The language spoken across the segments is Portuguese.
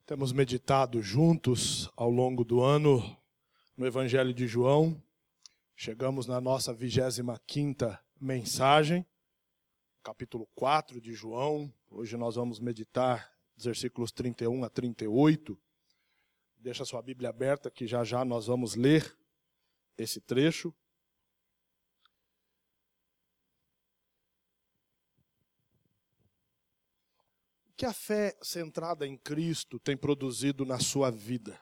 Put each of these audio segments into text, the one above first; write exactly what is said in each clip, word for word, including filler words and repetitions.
Temos meditado juntos ao longo do ano no Evangelho de João. Chegamos na nossa vigésima quinta mensagem, capítulo quatro de João. Hoje nós vamos meditar os versículos trinta e um a trinta e oito. Deixa sua Bíblia aberta que já já nós vamos ler esse trecho. O que a fé centrada em Cristo tem produzido na sua vida?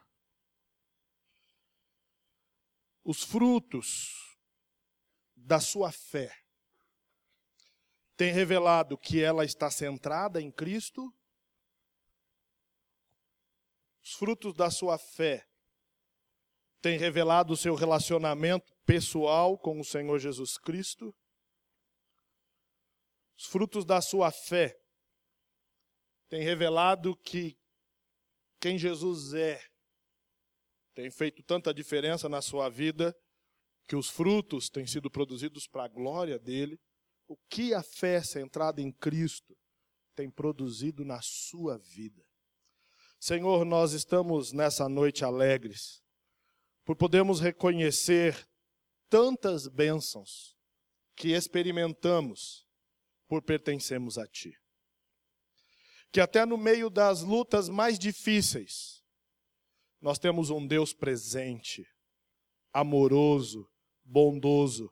Os frutos da sua fé têm revelado que ela está centrada em Cristo? Os frutos da sua fé têm revelado o seu relacionamento pessoal com o Senhor Jesus Cristo? Os frutos da sua fé têm revelado que quem Jesus é tem feito tanta diferença na sua vida, que os frutos têm sido produzidos para a glória dele. O que a fé centrada em Cristo tem produzido na sua vida? Senhor, nós estamos nessa noite alegres, por podermos reconhecer tantas bênçãos que experimentamos por pertencermos a Ti. Que até no meio das lutas mais difíceis, nós temos um Deus presente, amoroso, bondoso.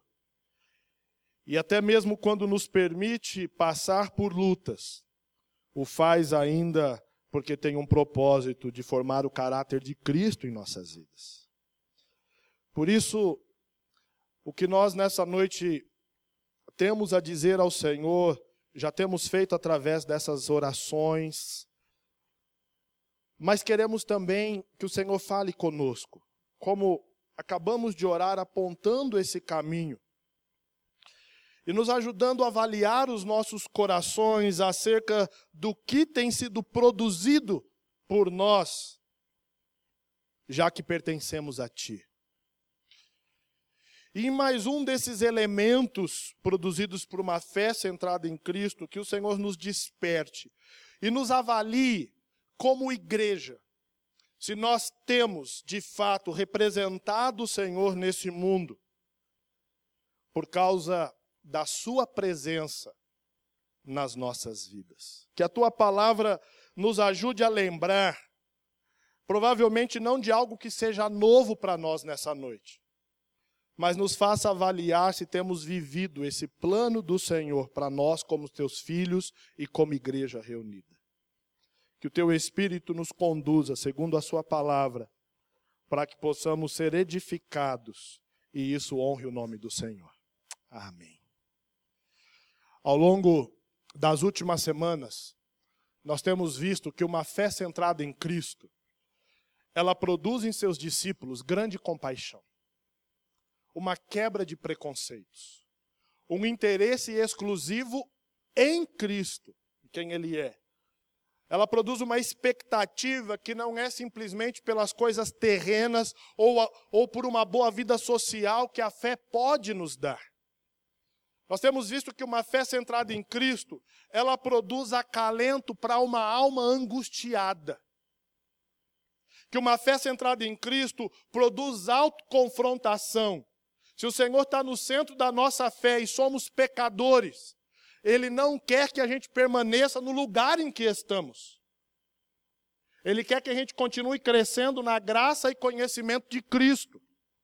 E até mesmo quando nos permite passar por lutas, o faz ainda porque tem um propósito de formar o caráter de Cristo em nossas vidas. Por isso, o que nós nessa noite temos a dizer ao Senhor, já temos feito através dessas orações, mas queremos também que o Senhor fale conosco, como acabamos de orar apontando esse caminho, e nos ajudando a avaliar os nossos corações acerca do que tem sido produzido por nós, já que pertencemos a Ti. E em mais um desses elementos produzidos por uma fé centrada em Cristo, que o Senhor nos desperte e nos avalie como igreja, se nós temos, de fato, representado o Senhor nesse mundo, por causa da Sua presença nas nossas vidas. Que a Tua palavra nos ajude a lembrar, provavelmente não de algo que seja novo para nós nessa noite, mas nos faça avaliar se temos vivido esse plano do Senhor para nós como Teus filhos e como igreja reunida. Que o Teu Espírito nos conduza, segundo a Sua palavra, para que possamos ser edificados e isso honre o nome do Senhor. Amém. Ao longo das últimas semanas, nós temos visto que uma fé centrada em Cristo, ela produz em seus discípulos grande compaixão, uma quebra de preconceitos, um interesse exclusivo em Cristo, em quem Ele é. Ela produz uma expectativa que não é simplesmente pelas coisas terrenas ou, a, ou por uma boa vida social que a fé pode nos dar. Nós temos visto que uma fé centrada em Cristo, ela produz acalento para uma alma angustiada. Que uma fé centrada em Cristo produz autoconfrontação. Se o Senhor está no centro da nossa fé e somos pecadores, Ele não quer que a gente permaneça no lugar em que estamos. Ele quer que a gente continue crescendo na graça e conhecimento de Cristo.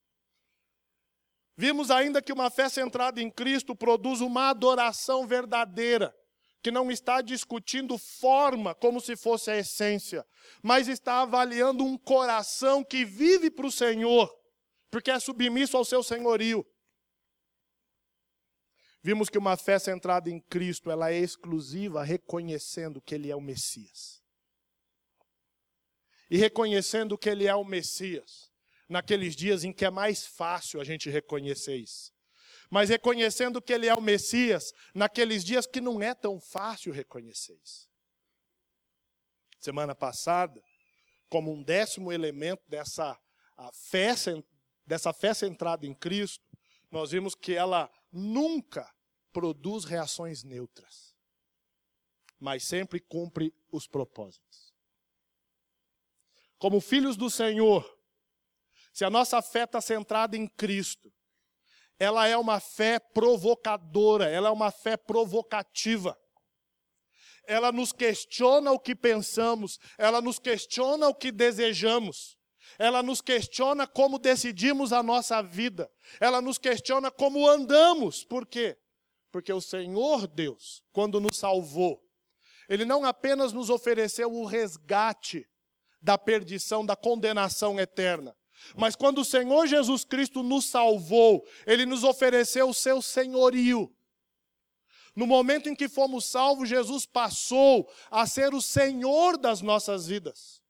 Vimos ainda que uma fé centrada em Cristo produz uma adoração verdadeira, que não está discutindo forma como se fosse a essência, mas está avaliando um coração que vive para o Senhor, porque é submisso ao seu senhorio. Vimos que uma fé centrada em Cristo, ela é exclusiva, reconhecendo que Ele é o Messias. E reconhecendo que Ele é o Messias, naqueles dias em que é mais fácil a gente reconhecer isso. Mas reconhecendo que Ele é o Messias, naqueles dias que não é tão fácil reconhecer isso. Semana passada, como um décimo elemento dessa a fé, dessa fé centrada em Cristo, nós vimos que ela nunca produz reações neutras, mas sempre cumpre os propósitos. como filhos do Senhor, se a nossa fé está centrada em Cristo, ela é uma fé provocadora, ela é uma fé provocativa. Ela nos questiona o que pensamos, ela nos questiona o que desejamos, ela nos questiona como decidimos a nossa vida, ela nos questiona como andamos. Por quê? Porque o Senhor Deus, quando nos salvou, Ele não apenas nos ofereceu o resgate da perdição, da condenação eterna, mas quando o Senhor Jesus Cristo nos salvou, Ele nos ofereceu o seu senhorio. No momento em que fomos salvos, Jesus passou a ser o Senhor das nossas vidas.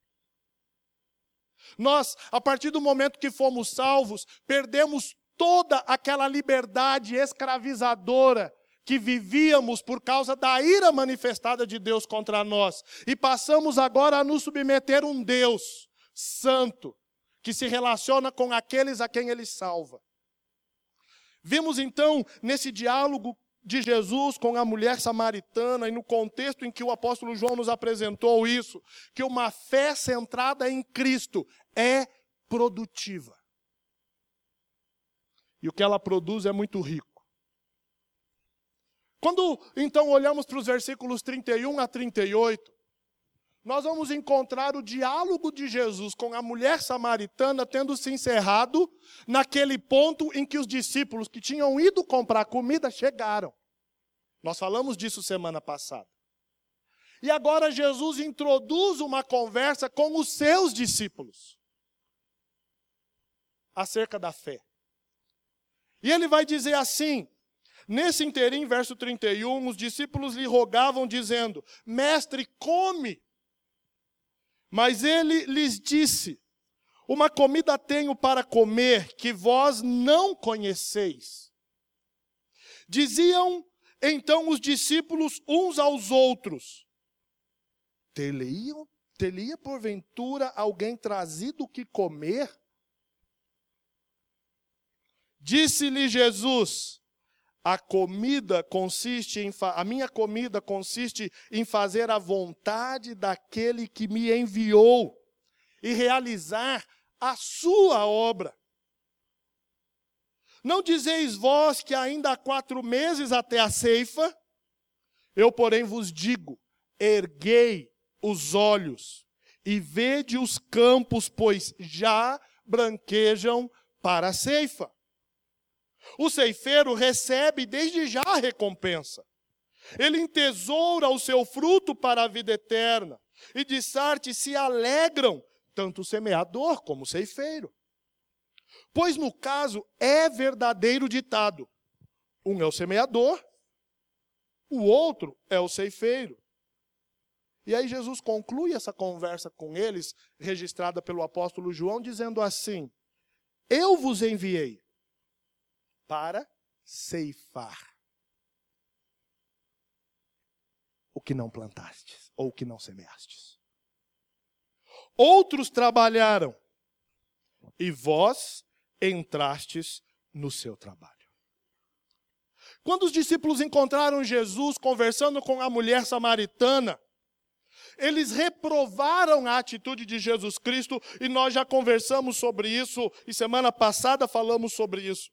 Nós, a partir do momento que fomos salvos, perdemos toda aquela liberdade escravizadora que vivíamos por causa da ira manifestada de Deus contra nós. E passamos agora a nos submeter a um Deus santo, que se relaciona com aqueles a quem Ele salva. Vimos então, nesse diálogo de Jesus com a mulher samaritana, e no contexto em que o apóstolo João nos apresentou isso, que uma fé centrada em Cristo é produtiva. E o que ela produz é muito rico. Quando então olhamos para os versículos trinta e um a trinta e oito, nós vamos encontrar o diálogo de Jesus com a mulher samaritana tendo se encerrado naquele ponto em que os discípulos que tinham ido comprar comida chegaram. Nós falamos disso semana passada. E agora Jesus introduz uma conversa com os seus discípulos acerca da fé. E ele vai dizer assim, nesse inteirinho, verso trinta e um, os discípulos lhe rogavam dizendo: Mestre, come. Mas ele lhes disse: uma comida tenho para comer que vós não conheceis. Diziam então os discípulos uns aos outros: Teria, teria porventura alguém trazido o que comer? Disse-lhe Jesus: a comida consiste em fa- a minha comida consiste em fazer a vontade daquele que me enviou e realizar a sua obra. Não dizeis vós que ainda há quatro meses até a ceifa? Eu, porém, vos digo: erguei os olhos e vede os campos, pois já branquejam para a ceifa. O ceifeiro recebe desde já a recompensa. Ele entesoura o seu fruto para a vida eterna. E de sorte se alegram tanto o semeador como o ceifeiro. Pois no caso é verdadeiro ditado: um é o semeador, o outro é o ceifeiro. E aí Jesus conclui essa conversa com eles, registrada pelo apóstolo João, dizendo assim: eu vos enviei para ceifar o que não plantastes, ou o que não semeastes. Outros trabalharam, e vós entrastes no seu trabalho. Quando os discípulos encontraram Jesus conversando com a mulher samaritana, eles reprovaram a atitude de Jesus Cristo, e nós já conversamos sobre isso, e semana passada falamos sobre isso.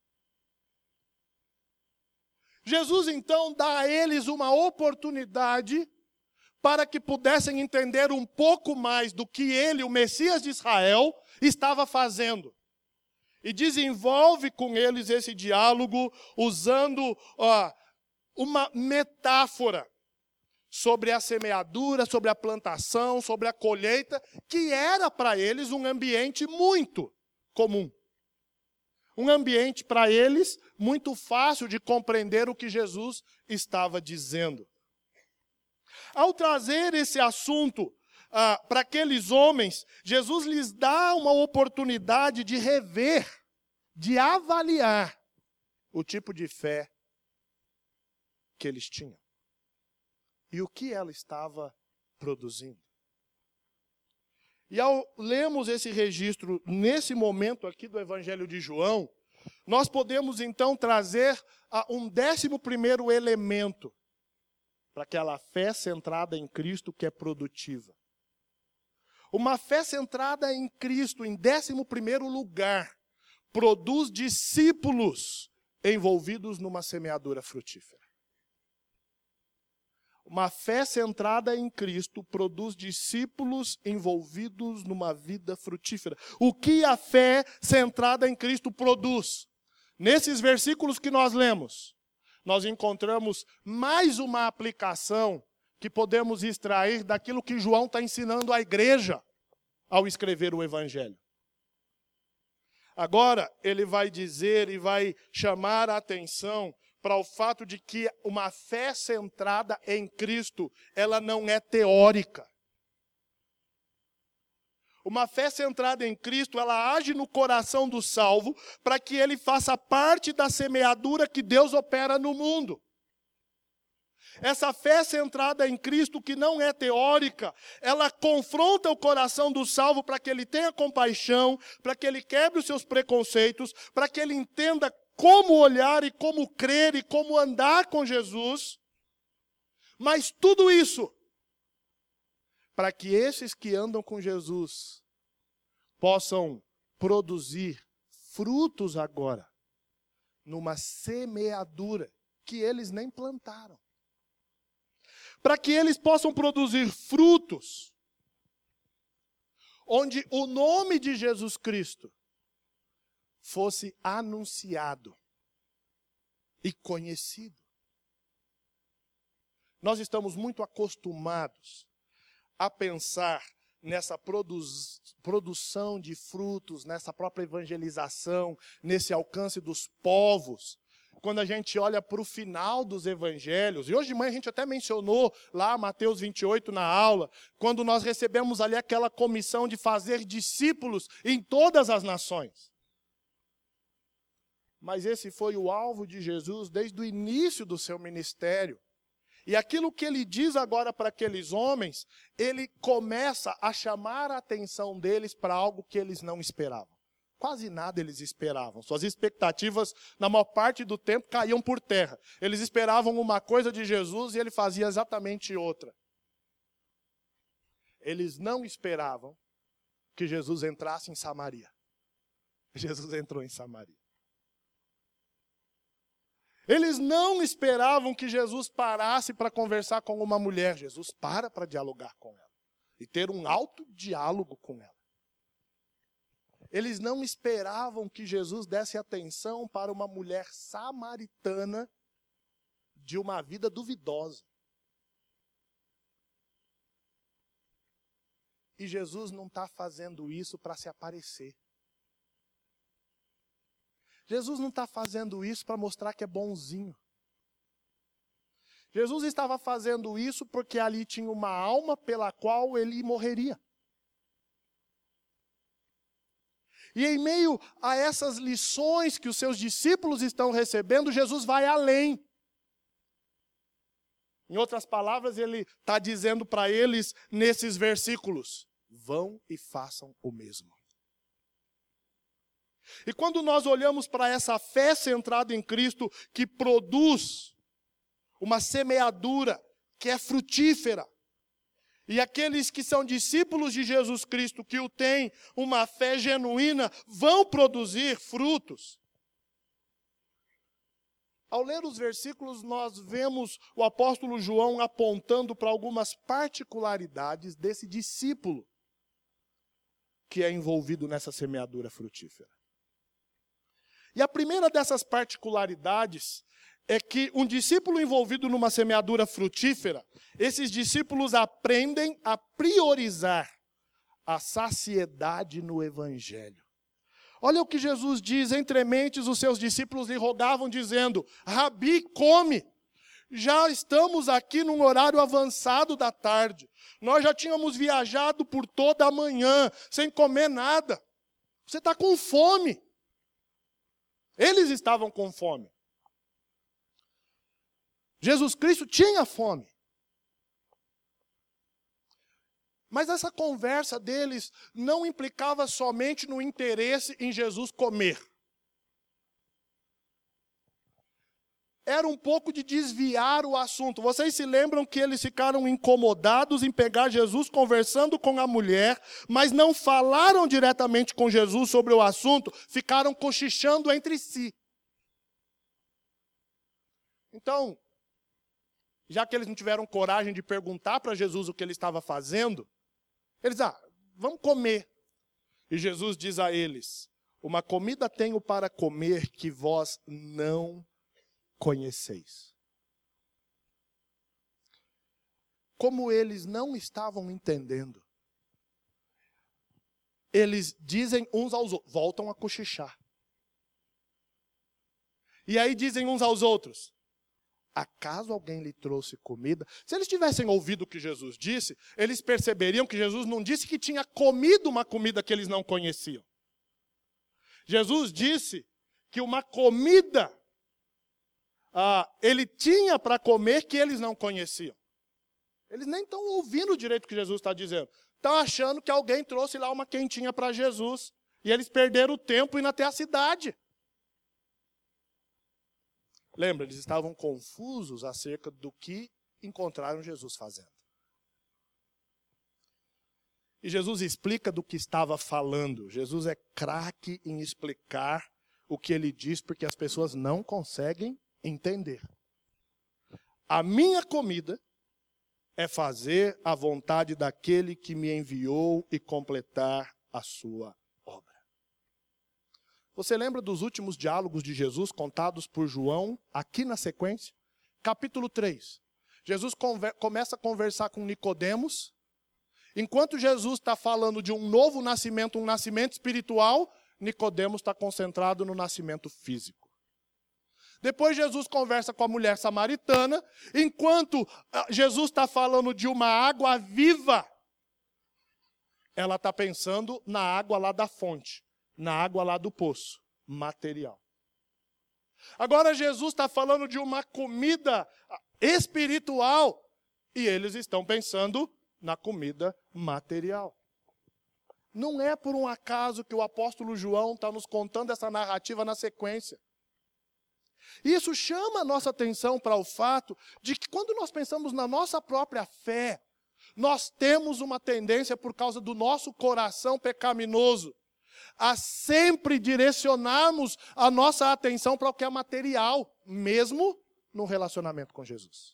Jesus, então, dá a eles uma oportunidade para que pudessem entender um pouco mais do que ele, o Messias de Israel, estava fazendo. E desenvolve com eles esse diálogo usando ó, uma metáfora sobre a semeadura, sobre a plantação, sobre a colheita, que era para eles um ambiente muito comum. Um ambiente para eles muito fácil de compreender o que Jesus estava dizendo. Ao trazer esse assunto ah, para aqueles homens, Jesus lhes dá uma oportunidade de rever, de avaliar o tipo de fé que eles tinham e o que ela estava produzindo. E ao lermos esse registro nesse momento aqui do Evangelho de João, nós podemos então trazer um décimo primeiro elemento para aquela fé centrada em Cristo que é produtiva. Uma fé centrada em Cristo, em décimo primeiro lugar, produz discípulos envolvidos numa semeadura frutífera. Uma fé centrada em Cristo produz discípulos envolvidos numa vida frutífera. O que a fé centrada em Cristo produz? Nesses versículos que nós lemos, nós encontramos mais uma aplicação que podemos extrair daquilo que João está ensinando à igreja ao escrever o Evangelho. Agora, ele vai dizer e vai chamar a atenção para o fato de que uma fé centrada em Cristo, ela não é teórica. Uma fé centrada em Cristo, ela age no coração do salvo para que ele faça parte da semeadura que Deus opera no mundo. Essa fé centrada em Cristo, que não é teórica, ela confronta o coração do salvo para que ele tenha compaixão, para que ele quebre os seus preconceitos, para que ele entenda como olhar e como crer e como andar com Jesus. Mas tudo isso, para que esses que andam com Jesus possam produzir frutos agora, numa semeadura que eles nem plantaram. Para que eles possam produzir frutos, onde o nome de Jesus Cristo fosse anunciado e conhecido. Nós estamos muito acostumados a pensar nessa produ- produção de frutos, nessa própria evangelização, nesse alcance dos povos. Quando a gente olha para o final dos evangelhos, e hoje de manhã a gente até mencionou lá Mateus vinte e oito na aula, quando nós recebemos ali aquela comissão de fazer discípulos em todas as nações. Mas esse foi o alvo de Jesus desde o início do seu ministério. E aquilo que ele diz agora para aqueles homens, ele começa a chamar a atenção deles para algo que eles não esperavam. Quase nada eles esperavam. Suas expectativas, na maior parte do tempo, caíam por terra. Eles esperavam uma coisa de Jesus e ele fazia exatamente outra. Eles não esperavam que Jesus entrasse em Samaria. Jesus entrou em Samaria. Eles não esperavam que Jesus parasse para conversar com uma mulher. Jesus para para dialogar com ela e ter um alto diálogo com ela. Eles não esperavam que Jesus desse atenção para uma mulher samaritana de uma vida duvidosa. E Jesus não está fazendo isso para se aparecer. Jesus não está fazendo isso para mostrar que é bonzinho. Jesus estava fazendo isso porque ali tinha uma alma pela qual ele morreria. E em meio a essas lições que os seus discípulos estão recebendo, Jesus vai além. Em outras palavras, ele está dizendo para eles nesses versículos: vão e façam o mesmo. E quando nós olhamos para essa fé centrada em Cristo, que produz uma semeadura que é frutífera, e aqueles que são discípulos de Jesus Cristo, que o têm uma fé genuína, vão produzir frutos. Ao ler os versículos, nós vemos o apóstolo João apontando para algumas particularidades desse discípulo que é envolvido nessa semeadura frutífera. E a primeira dessas particularidades é que um discípulo envolvido numa semeadura frutífera, esses discípulos aprendem a priorizar a saciedade no Evangelho. Olha o que Jesus diz: entre mentes os seus discípulos lhe rogavam, dizendo: Rabi, come. Já estamos aqui num horário avançado da tarde. Nós já tínhamos viajado por toda a manhã, sem comer nada. Você está com fome. Eles estavam com fome. Jesus Cristo tinha fome. Mas essa conversa deles não implicava somente no interesse em Jesus comer. era um pouco de desviar o assunto. Vocês se lembram que eles ficaram incomodados em pegar Jesus conversando com a mulher, mas não falaram diretamente com Jesus sobre o assunto, ficaram cochichando entre si. Então, já que eles não tiveram coragem de perguntar para Jesus o que ele estava fazendo, eles, ah, vamos comer. E Jesus diz a eles, uma comida tenho para comer que vós não conheceis. Como eles não estavam entendendo, eles dizem uns aos outros, voltam a cochichar. E aí dizem uns aos outros, acaso alguém lhe trouxe comida? Se eles tivessem ouvido o que Jesus disse, eles perceberiam que Jesus não disse que tinha comido uma comida que eles não conheciam. Jesus disse que uma comida ah, ele tinha para comer que eles não conheciam. Eles nem estão ouvindo direito o que Jesus está dizendo. Estão achando que alguém trouxe lá uma quentinha para Jesus. E eles perderam o tempo indo até a cidade. Lembra, eles estavam confusos acerca do que encontraram Jesus fazendo. E Jesus explica do que estava falando. Jesus é craque em explicar o que ele diz, porque as pessoas não conseguem entender. A minha comida é fazer a vontade daquele que me enviou e completar a sua obra. Você lembra dos últimos diálogos de Jesus contados por João, aqui na sequência? Capítulo três. Jesus conver- começa a conversar com Nicodemos. Enquanto Jesus está falando de um novo nascimento, um nascimento espiritual, Nicodemos está concentrado no nascimento físico. Depois Jesus conversa com a mulher samaritana, enquanto Jesus está falando de uma água viva, ela está pensando na água lá da fonte, na água lá do poço, material. Agora Jesus está falando de uma comida espiritual, e eles estão pensando na comida material. Não é por um acaso que o apóstolo João está nos contando essa narrativa na sequência. Isso chama a nossa atenção para o fato de que quando nós pensamos na nossa própria fé, nós temos uma tendência, por causa do nosso coração pecaminoso, a sempre direcionarmos a nossa atenção para o que é material, mesmo no relacionamento com Jesus.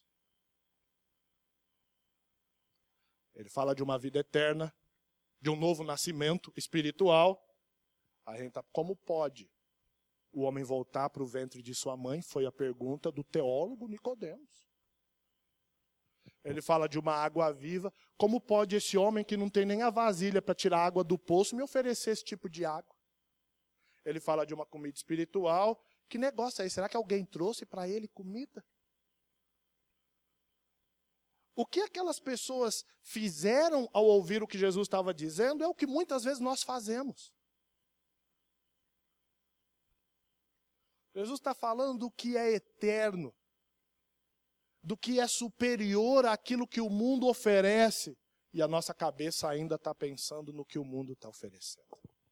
Ele fala de uma vida eterna, de um novo nascimento espiritual. A gente tá, como pode o homem voltar para o ventre de sua mãe? Foi a pergunta do teólogo Nicodemos. Ele fala de uma água viva. Como pode esse homem que não tem nem a vasilha para tirar água do poço me oferecer esse tipo de água? Ele fala de uma comida espiritual. Que negócio é esse? Será que alguém trouxe para ele comida? O que aquelas pessoas fizeram ao ouvir o que Jesus estava dizendo é o que muitas vezes nós fazemos. Jesus está falando do que é eterno, do que é superior àquilo que o mundo oferece, e a nossa cabeça ainda está pensando no que o mundo está oferecendo.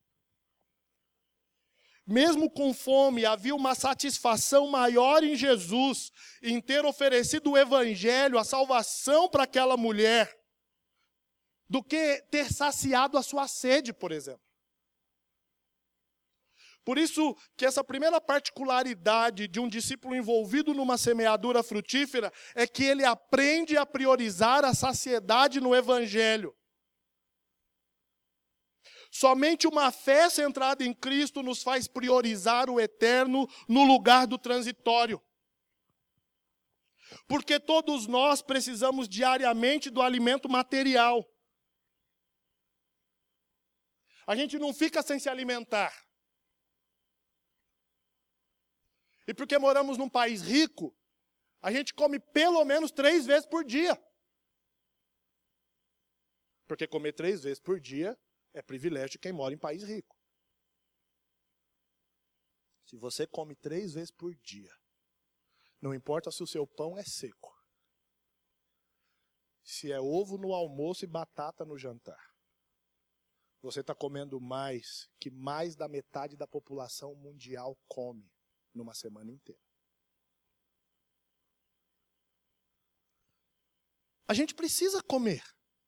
Mesmo com fome, havia uma satisfação maior em Jesus, em ter oferecido o evangelho, a salvação para aquela mulher, do que ter saciado a sua sede, por exemplo. Por isso que essa primeira particularidade de um discípulo envolvido numa semeadura frutífera é que ele aprende a priorizar a saciedade no evangelho. Somente uma fé centrada em Cristo nos faz priorizar o eterno no lugar do transitório. Porque todos nós precisamos diariamente do alimento material. A gente não fica sem se alimentar. E porque moramos num país rico, a gente come pelo menos três vezes por dia. Porque comer três vezes por dia é privilégio de quem mora em país rico. Se você come três vezes por dia, não importa se o seu pão é seco, se é ovo no almoço e batata no jantar, você está comendo mais que mais da metade da população mundial come numa semana inteira. A gente precisa comer.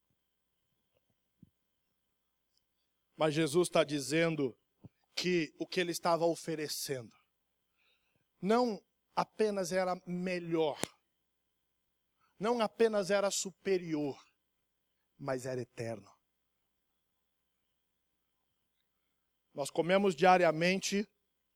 Mas Jesus está dizendo que o que ele estava oferecendo não apenas era melhor, não apenas era superior, mas era eterno. Nós comemos diariamente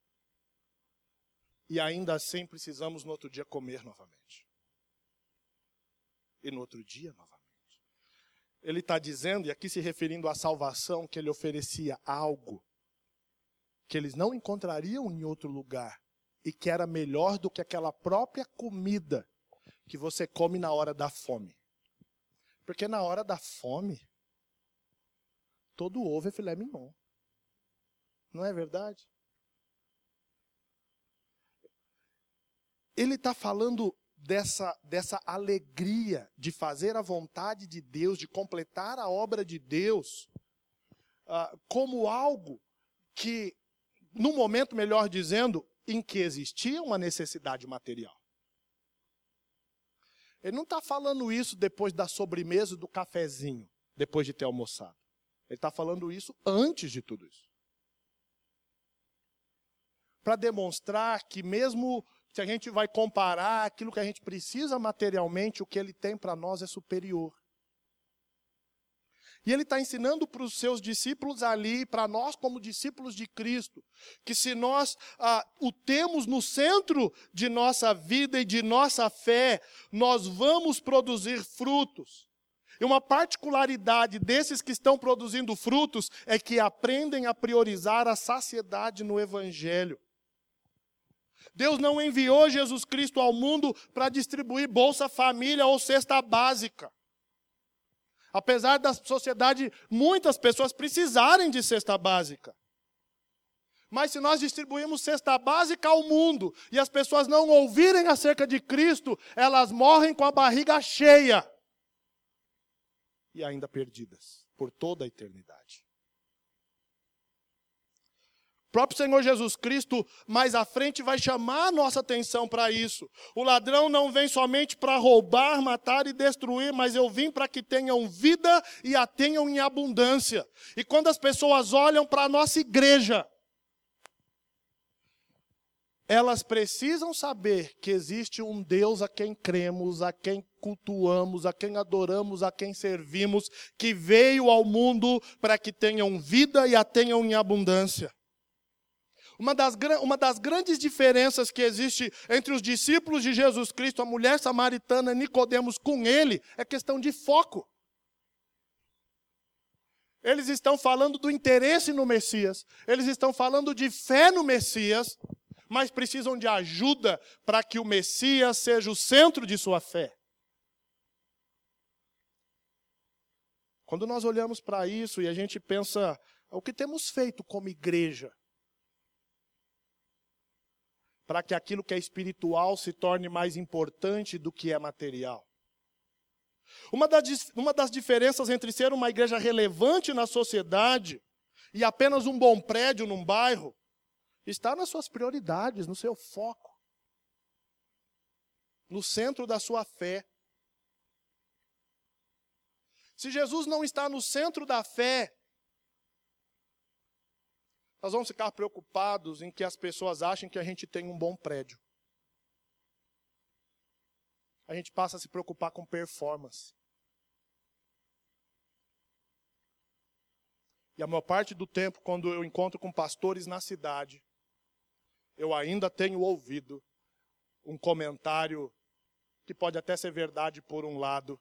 e ainda assim precisamos no outro dia comer novamente. E no outro dia novamente. Ele está dizendo, e aqui se referindo à salvação, que ele oferecia algo que eles não encontrariam em outro lugar e que era melhor do que aquela própria comida que você come na hora da fome. Porque na hora da fome, todo ovo é filé mignon. Não é verdade? Ele está falando dessa, dessa alegria de fazer a vontade de Deus, de completar a obra de Deus, uh, como algo que, no momento, melhor dizendo, em que existia uma necessidade material. Ele não está falando isso depois da sobremesa do cafezinho, depois de ter almoçado. Ele está falando isso antes de tudo isso. Para demonstrar que mesmo se a gente vai comparar aquilo que a gente precisa materialmente, o que ele tem para nós é superior. E ele está ensinando para os seus discípulos ali, para nós como discípulos de Cristo, que se nós ah, o temos no centro de nossa vida e de nossa fé, nós vamos produzir frutos. E uma particularidade desses que estão produzindo frutos é que aprendem a priorizar a saciedade no Evangelho. Deus não enviou Jesus Cristo ao mundo para distribuir Bolsa Família ou cesta básica. Apesar da sociedade, muitas pessoas precisarem de cesta básica. Mas se nós distribuirmos cesta básica ao mundo e as pessoas não ouvirem acerca de Cristo, elas morrem com a barriga cheia. E ainda perdidas por toda a eternidade. O próprio Senhor Jesus Cristo, mais à frente, vai chamar a nossa atenção para isso. O ladrão não vem somente para roubar, matar e destruir, mas eu vim para que tenham vida e a tenham em abundância. E quando as pessoas olham para a nossa igreja, elas precisam saber que existe um Deus a quem cremos, a quem cultuamos, a quem adoramos, a quem servimos, que veio ao mundo para que tenham vida e a tenham em abundância. Uma das, uma das grandes diferenças que existe entre os discípulos de Jesus Cristo, a mulher samaritana, Nicodemos com ele, é questão de foco. Eles estão falando do interesse no Messias, eles estão falando de fé no Messias, mas precisam de ajuda para que o Messias seja o centro de sua fé. Quando nós olhamos para isso e a gente pensa, o que temos feito como igreja, para que aquilo que é espiritual se torne mais importante do que é material. Uma das, uma das diferenças entre ser uma igreja relevante na sociedade e apenas um bom prédio num bairro está nas suas prioridades, no seu foco, no centro da sua fé. Se Jesus não está no centro da fé, nós vamos ficar preocupados em que as pessoas achem que a gente tem um bom prédio. A gente passa a se preocupar com performance. E a maior parte do tempo, quando eu encontro com pastores na cidade, eu ainda tenho ouvido um comentário que pode até ser verdade por um lado,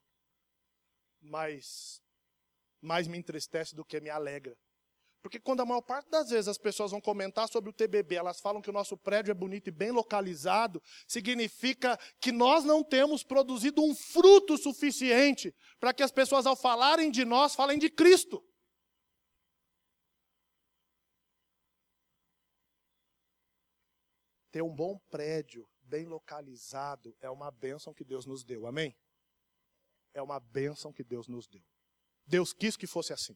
mas mais me entristece do que me alegra. Porque quando a maior parte das vezes as pessoas vão comentar sobre o T B B, elas falam que o nosso prédio é bonito e bem localizado, significa que nós não temos produzido um fruto suficiente para que as pessoas, ao falarem de nós, falem de Cristo. Ter um bom prédio, bem localizado, é uma bênção que Deus nos deu, amém? É uma bênção que Deus nos deu. Deus quis que fosse assim.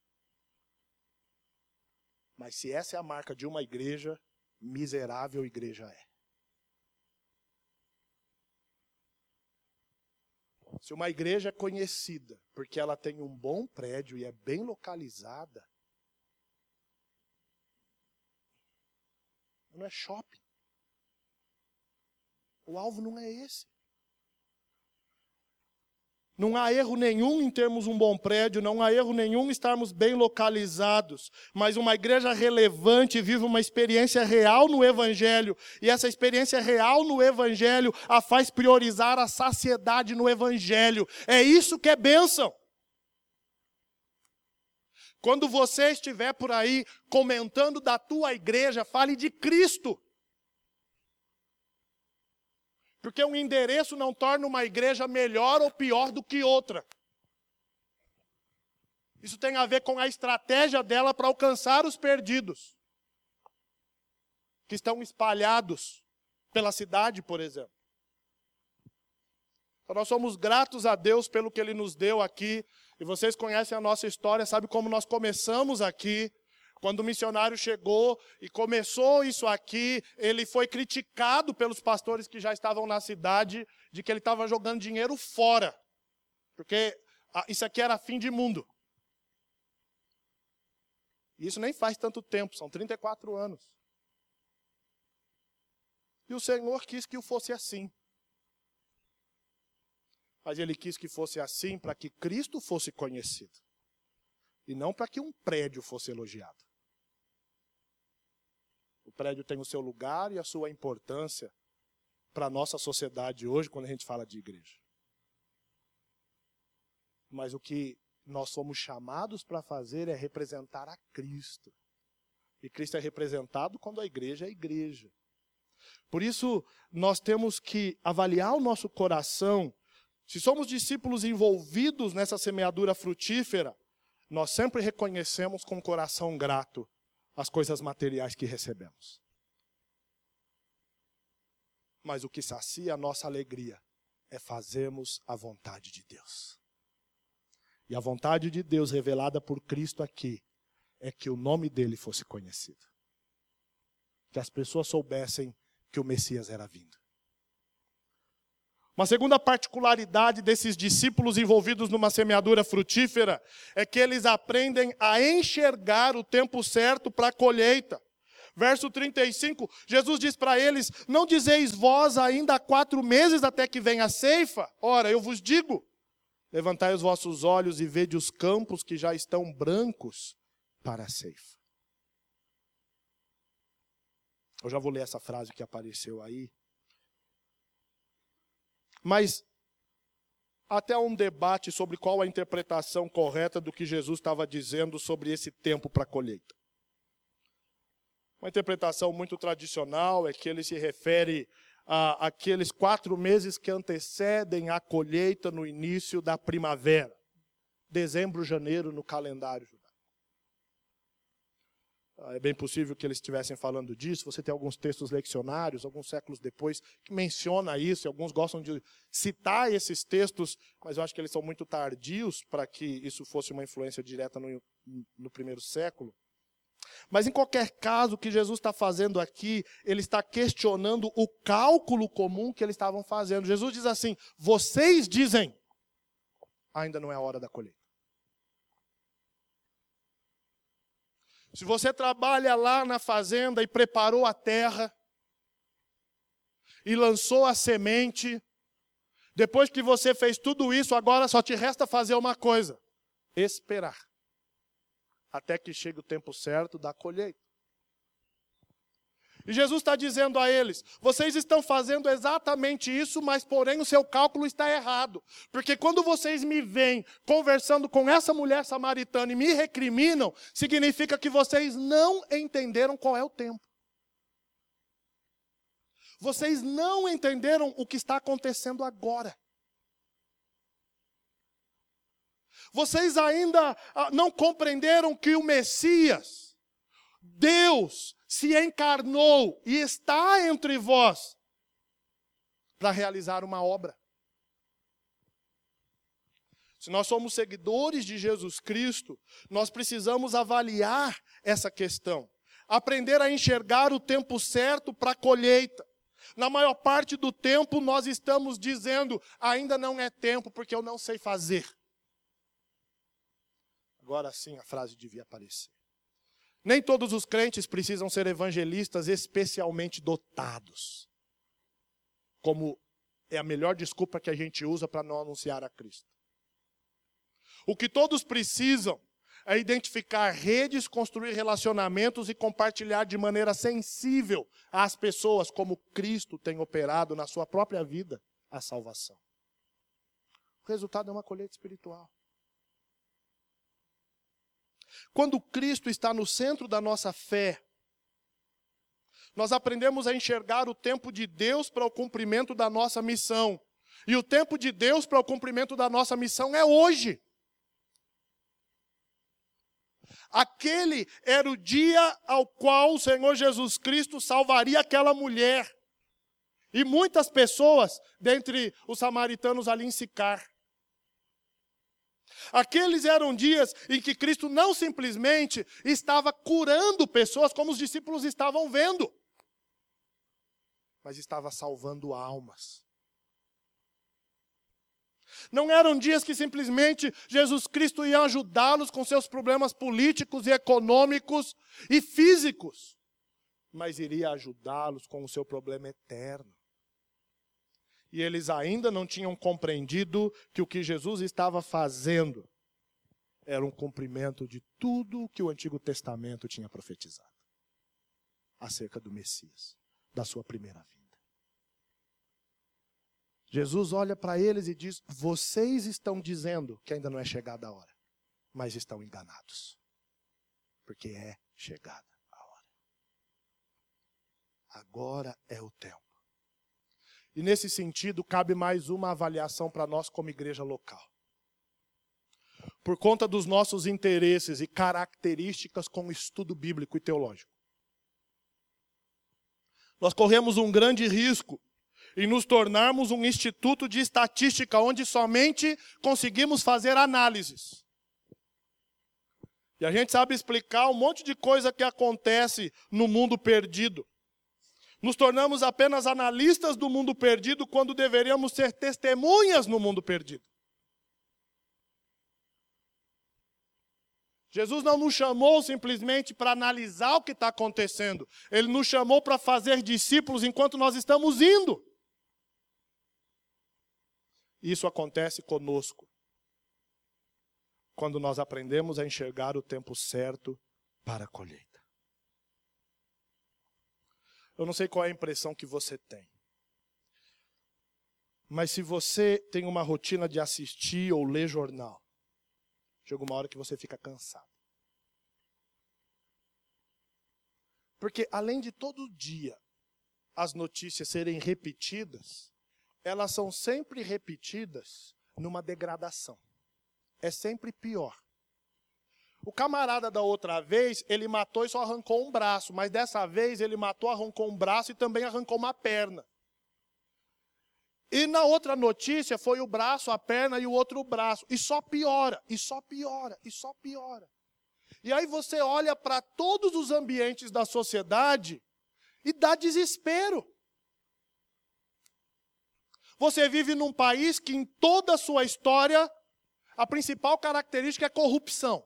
Mas se essa é a marca de uma igreja, miserável igreja é. Se uma igreja é conhecida porque ela tem um bom prédio e é bem localizada, não é shopping. O alvo não é esse. Não há erro nenhum em termos um bom prédio, não há erro nenhum em estarmos bem localizados, mas uma igreja relevante vive uma experiência real no Evangelho, e essa experiência real no Evangelho a faz priorizar a saciedade no Evangelho. É isso que é bênção. Quando você estiver por aí comentando da tua igreja, fale de Cristo. Porque um endereço não torna uma igreja melhor ou pior do que outra. Isso tem a ver com a estratégia dela para alcançar os perdidos, que estão espalhados pela cidade, por exemplo. Então nós somos gratos a Deus pelo que Ele nos deu aqui. E vocês conhecem a nossa história, sabem como nós começamos aqui. Quando o missionário chegou e começou isso aqui, ele foi criticado pelos pastores que já estavam na cidade de que ele estava jogando dinheiro fora. Porque isso aqui era fim de mundo. E isso nem faz tanto tempo, são trinta e quatro anos. E o Senhor quis que o fosse assim. Mas Ele quis que fosse assim para que Cristo fosse conhecido. E não para que um prédio fosse elogiado. O prédio tem o seu lugar e a sua importância para a nossa sociedade hoje, quando a gente fala de igreja. Mas o que nós somos chamados para fazer é representar a Cristo. E Cristo é representado quando a igreja é igreja. Por isso, nós temos que avaliar o nosso coração. Se somos discípulos envolvidos nessa semeadura frutífera, nós sempre reconhecemos com coração grato as coisas materiais que recebemos. Mas o que sacia a nossa alegria é fazermos a vontade de Deus. E a vontade de Deus revelada por Cristo aqui é que o nome dele fosse conhecido. Que as pessoas soubessem que o Messias era vindo. Uma segunda particularidade desses discípulos envolvidos numa semeadura frutífera é que eles aprendem a enxergar o tempo certo para a colheita. Verso trinta e cinco, Jesus diz para eles: não dizeis vós ainda há quatro meses até que venha a ceifa? Ora, eu vos digo, levantai os vossos olhos e vede os campos que já estão brancos para a ceifa. Eu já vou ler essa frase que apareceu aí. Mas até um debate sobre qual a interpretação correta do que Jesus estava dizendo sobre esse tempo para a colheita. Uma interpretação muito tradicional é que ele se refere a aqueles quatro meses que antecedem a colheita no início da primavera. Dezembro, janeiro no calendário judaico. É bem possível que eles estivessem falando disso. Você tem alguns textos leccionários, alguns séculos depois, que menciona isso. E alguns gostam de citar esses textos, mas eu acho que eles são muito tardios para que isso fosse uma influência direta no, no primeiro século. Mas em qualquer caso, o que Jesus está fazendo aqui, ele está questionando o cálculo comum que eles estavam fazendo. Jesus diz assim: vocês dizem, ainda não é a hora da colheita. Se você trabalha lá na fazenda e preparou a terra, e lançou a semente, depois que você fez tudo isso, agora só te resta fazer uma coisa: esperar. Até que chegue o tempo certo da colheita. E Jesus está dizendo a eles: vocês estão fazendo exatamente isso, mas porém o seu cálculo está errado. Porque quando vocês me veem conversando com essa mulher samaritana e me recriminam, significa que vocês não entenderam qual é o tempo. Vocês não entenderam o que está acontecendo agora. Vocês ainda não compreenderam que o Messias, Deus, se encarnou e está entre vós para realizar uma obra. Se nós somos seguidores de Jesus Cristo, nós precisamos avaliar essa questão. Aprender a enxergar o tempo certo para a colheita. na maior parte do tempo, nós estamos dizendo, ainda não é tempo, porque eu não sei fazer. Agora sim a frase devia aparecer. Nem todos os crentes precisam ser evangelistas especialmente dotados, como é a melhor desculpa que a gente usa para não anunciar a Cristo. O que todos precisam é identificar redes, construir relacionamentos e compartilhar de maneira sensível às pessoas como Cristo tem operado na sua própria vida a salvação. O resultado é uma colheita espiritual. Quando Cristo está no centro da nossa fé, nós aprendemos a enxergar o tempo de Deus para o cumprimento da nossa missão. E o tempo de Deus para o cumprimento da nossa missão é hoje. Aquele era o dia ao qual o Senhor Jesus Cristo salvaria aquela mulher. E muitas pessoas, dentre os samaritanos ali em Sicar. Aqueles eram dias em que Cristo não simplesmente estava curando pessoas como os discípulos estavam vendo, mas estava salvando almas. Não eram dias que simplesmente Jesus Cristo ia ajudá-los com seus problemas políticos e econômicos e físicos, mas iria ajudá-los com o seu problema eterno. E eles ainda não tinham compreendido que o que Jesus estava fazendo era um cumprimento de tudo o que o Antigo Testamento tinha profetizado acerca do Messias, da sua primeira vinda. Jesus olha para eles e diz: vocês estão dizendo que ainda não é chegada a hora, mas estão enganados, porque é chegada a hora. Agora é o tempo. E nesse sentido, cabe mais uma avaliação para nós como igreja local. Por conta dos nossos interesses e características com o estudo bíblico e teológico, nós corremos um grande risco em nos tornarmos um instituto de estatística onde somente conseguimos fazer análises. E a gente sabe explicar um monte de coisa que acontece no mundo perdido. Nos tornamos apenas analistas do mundo perdido quando deveríamos ser testemunhas no mundo perdido. Jesus não nos chamou simplesmente para analisar o que está acontecendo. Ele nos chamou para fazer discípulos enquanto nós estamos indo. Isso acontece conosco, quando nós aprendemos a enxergar o tempo certo para a colheita. Eu não sei qual é a impressão que você tem, mas se você tem uma rotina de assistir ou ler jornal, chega uma hora que você fica cansado. Porque além de todo dia as notícias serem repetidas, elas são sempre repetidas numa degradação. É sempre pior. O camarada da outra vez, ele matou e só arrancou um braço, mas dessa vez ele matou, arrancou um braço e também arrancou uma perna. E na outra notícia foi o braço, a perna e o outro braço. E só piora, e só piora, e só piora. E aí você olha para todos os ambientes da sociedade e dá desespero. Você vive num país que em toda a sua história, a principal característica é corrupção.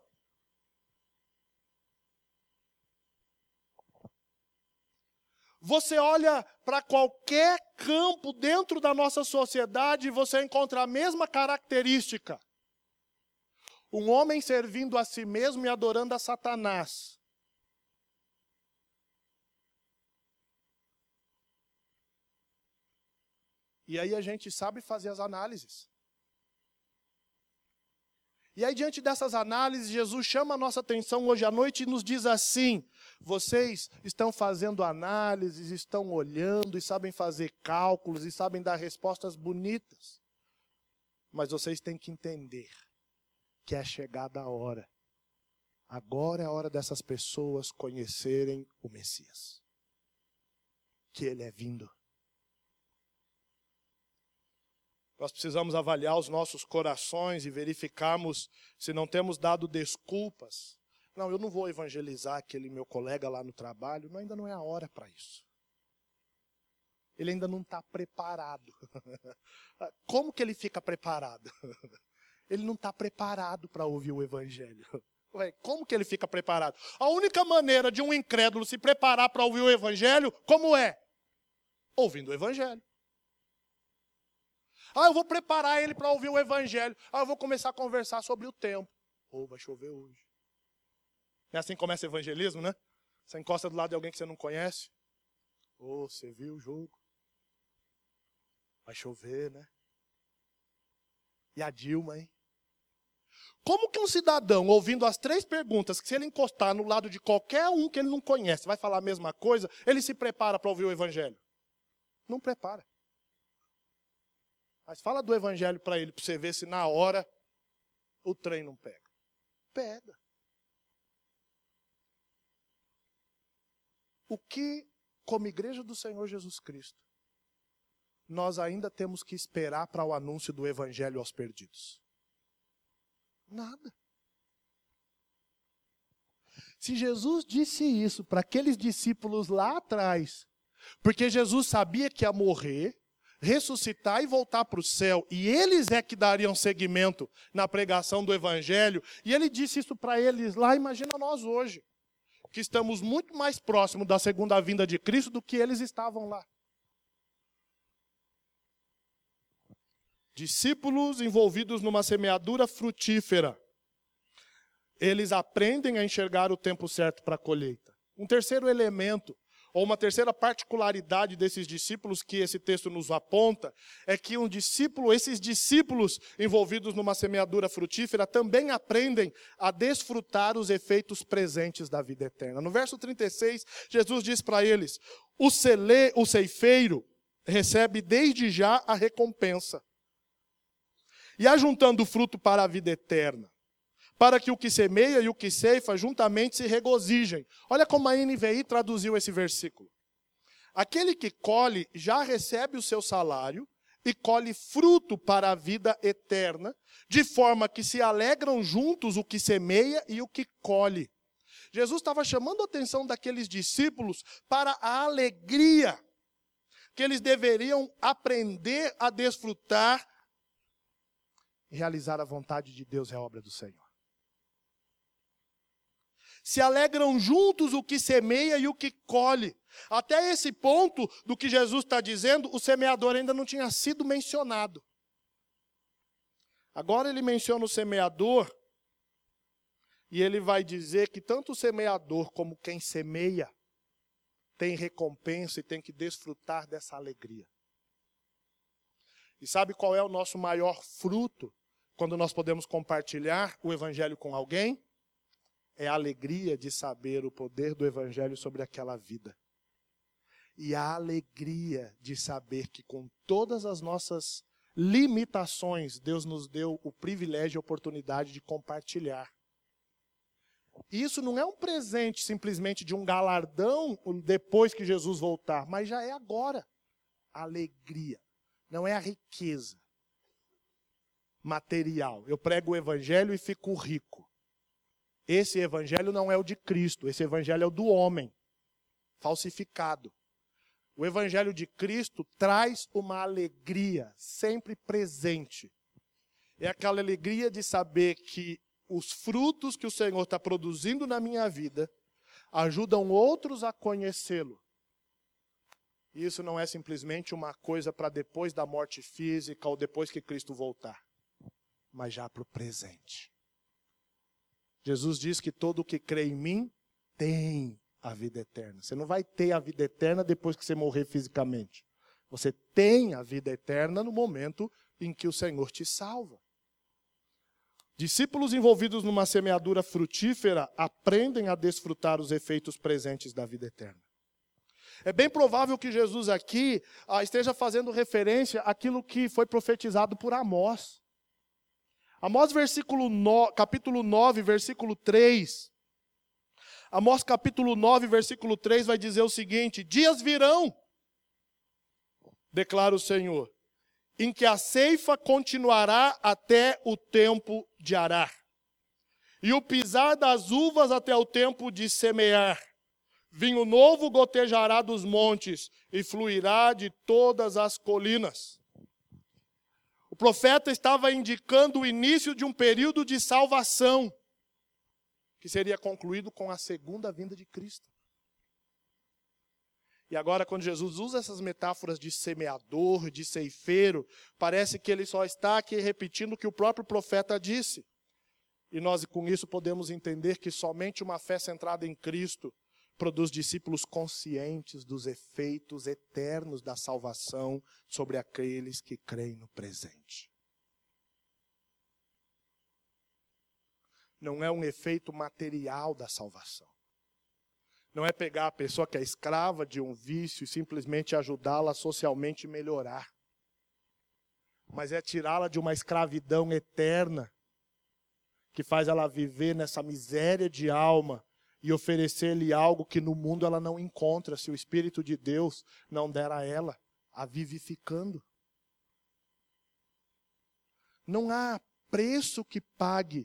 Você olha para qualquer campo dentro da nossa sociedade e você encontra a mesma característica. Um homem servindo a si mesmo e adorando a Satanás. E aí a gente sabe fazer as análises. E aí, diante dessas análises, Jesus chama a nossa atenção hoje à noite e nos diz assim: vocês estão fazendo análises, estão olhando e sabem fazer cálculos e sabem dar respostas bonitas. Mas vocês têm que entender que é chegada a hora. Agora é a hora dessas pessoas conhecerem o Messias. Que ele é vindo. Nós precisamos avaliar os nossos corações e verificarmos se não temos dado desculpas. Não, eu não vou evangelizar aquele meu colega lá no trabalho. Não, ainda não é a hora para isso. Ele ainda não está preparado. Como que ele fica preparado? Ele não está preparado para ouvir o evangelho. Ué, como que ele fica preparado? A única maneira de um incrédulo se preparar para ouvir o evangelho, como é? Ouvindo o evangelho. Ah, eu vou preparar ele para ouvir o evangelho. Ah, eu vou começar a conversar sobre o tempo. Ou oh, vai chover hoje. É assim que começa o evangelismo, né? Você encosta do lado de alguém que você não conhece. Ô, oh, você viu o jogo? Vai chover, né? E a Dilma, hein? Como que um cidadão, ouvindo as três perguntas, que se ele encostar no lado de qualquer um que ele não conhece, vai falar a mesma coisa, ele se prepara para ouvir o evangelho? Não prepara. Mas fala do evangelho para ele, para você ver se na hora o trem não pega. Pega. O que, como igreja do Senhor Jesus Cristo, nós ainda temos que esperar para o anúncio do evangelho aos perdidos? Nada. Se Jesus disse isso para aqueles discípulos lá atrás, porque Jesus sabia que ia morrer, ressuscitar e voltar para o céu, e eles é que dariam seguimento na pregação do evangelho, e ele disse isso para eles lá, imagina nós hoje, que estamos muito mais próximos da segunda vinda de Cristo do que eles estavam lá. Discípulos envolvidos numa semeadura frutífera. Eles aprendem a enxergar o tempo certo para a colheita. Um terceiro elemento, ou uma terceira particularidade desses discípulos que esse texto nos aponta, é que um discípulo, esses discípulos envolvidos numa semeadura frutífera também aprendem a desfrutar os efeitos presentes da vida eterna. No verso trinta e seis, Jesus diz para eles, o, cele, o ceifeiro recebe desde já a recompensa. E ajuntando o fruto para a vida eterna, para que o que semeia e o que ceifa juntamente se regozijem. Olha como a N V I traduziu esse versículo. Aquele que colhe já recebe o seu salário e colhe fruto para a vida eterna, de forma que se alegram juntos o que semeia e o que colhe. Jesus estava chamando a atenção daqueles discípulos para a alegria que eles deveriam aprender a desfrutar e realizar a vontade de Deus é a obra do Senhor. Se alegram juntos o que semeia e o que colhe. Até esse ponto do que Jesus está dizendo, o semeador ainda não tinha sido mencionado. Agora ele menciona o semeador, e ele vai dizer que tanto o semeador como quem semeia tem recompensa e tem que desfrutar dessa alegria. E sabe qual é o nosso maior fruto quando nós podemos compartilhar o evangelho com alguém? É a alegria de saber o poder do evangelho sobre aquela vida. E a alegria de saber que com todas as nossas limitações, Deus nos deu o privilégio e a oportunidade de compartilhar. E isso não é um presente simplesmente de um galardão depois que Jesus voltar, mas já é agora. A alegria, não é a riqueza material. Eu prego o evangelho e fico rico. Esse evangelho não é o de Cristo, esse evangelho é o do homem, falsificado. O evangelho de Cristo traz uma alegria sempre presente. É aquela alegria de saber que os frutos que o Senhor está produzindo na minha vida ajudam outros a conhecê-lo. Isso não é simplesmente uma coisa para depois da morte física ou depois que Cristo voltar, mas já para o presente. Jesus diz que todo o que crê em mim tem a vida eterna. Você não vai ter a vida eterna depois que você morrer fisicamente. Você tem a vida eterna no momento em que o Senhor te salva. Discípulos envolvidos numa semeadura frutífera aprendem a desfrutar os efeitos presentes da vida eterna. É bem provável que Jesus aqui ah, esteja fazendo referência àquilo que foi profetizado por Amós. Amós versículo no, capítulo nove, versículo três. Amós capítulo nove, versículo três vai dizer o seguinte: dias virão, declara o Senhor, em que a ceifa continuará até o tempo de arar, e o pisar das uvas até o tempo de semear. Vinho novo gotejará dos montes e fluirá de todas as colinas. O profeta estava indicando o início de um período de salvação, que seria concluído com a segunda vinda de Cristo. E agora, quando Jesus usa essas metáforas de semeador, de ceifeiro, parece que ele só está aqui repetindo o que o próprio profeta disse. E nós, com isso, podemos entender que somente uma fé centrada em Cristo produz discípulos conscientes dos efeitos eternos da salvação sobre aqueles que creem no presente. Não é um efeito material da salvação. Não é pegar a pessoa que é escrava de um vício e simplesmente ajudá-la a socialmente melhorar. Mas é tirá-la de uma escravidão eterna que faz ela viver nessa miséria de alma e oferecer-lhe algo que no mundo ela não encontra, se o Espírito de Deus não der a ela, a vivificando. Não há preço que pague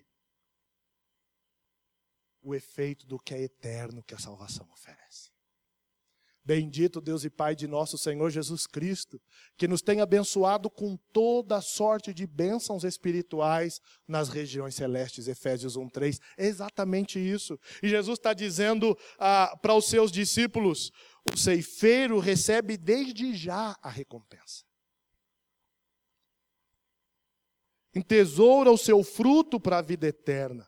o efeito do que é eterno que a salvação oferece. Bendito Deus e Pai de nosso Senhor Jesus Cristo, que nos tem abençoado com toda sorte de bênçãos espirituais nas regiões celestes, Efésios um, três. É exatamente isso. E Jesus está dizendo ah, para os seus discípulos, o ceifeiro recebe desde já a recompensa. Entesoura o seu fruto para a vida eterna.